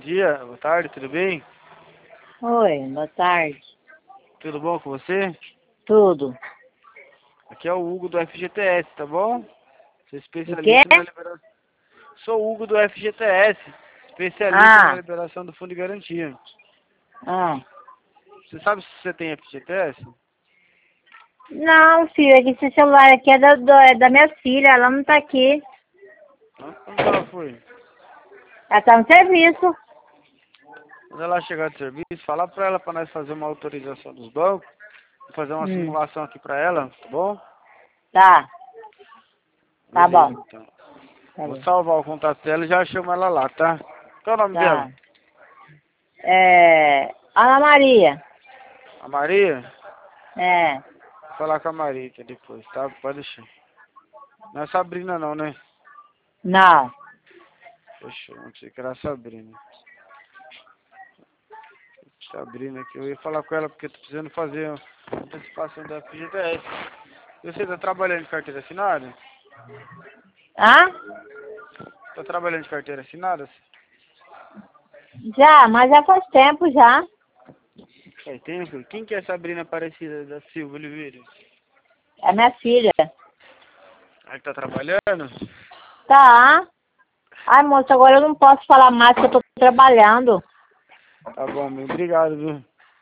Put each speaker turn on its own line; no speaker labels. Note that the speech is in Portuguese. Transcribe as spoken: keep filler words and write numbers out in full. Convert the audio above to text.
dia, boa tarde, tudo bem?
Oi, boa tarde.
Tudo bom com você?
Tudo.
Aqui é o Hugo do F G T S, tá bom? Sou
O quê?
especialista na liberação. Sou o Hugo do F G T S, especialista na
Ah,
liberação do fundo de garantia.
ah.
Você sabe se você tem F G T S?
Não, filho, é que esse celular aqui é da, do- é da minha filha, ela não tá aqui.
Hã? Onde ela foi?
Ela tá no serviço.
Quando ela chegar de serviço, fala pra ela pra nós fazer uma autorização dos bancos, fazer uma
Hum,
simulação aqui pra ela, tá bom?
tá, tá
Beleza,
bom.
então.
Tá
Vou
bom.
salvar o contato dela e já chamo ela lá, tá? Qual é o nome dela?
Tá. É, Ana Maria.
A Maria?
É,
Vou falar com a Maria aqui depois, tá? Pode deixar. Não é Sabrina não, né?
não.
Fechou, não sei que era a Sabrina. Sabrina aqui, eu ia falar com ela porque eu tô precisando fazer uma antecipação da F G T S. E você tá trabalhando de carteira assinada?
Hã?
Tá trabalhando de carteira assinada?
Já, mas já faz tempo já.
Faz tempo? Quem que é a Sabrina Aparecida da Silva Oliveira?
É minha filha.
Aí que tá trabalhando?
Tá. Ai, moça, agora eu não posso falar mais porque eu tô trabalhando.
Tá bom, meu. Obrigado, viu?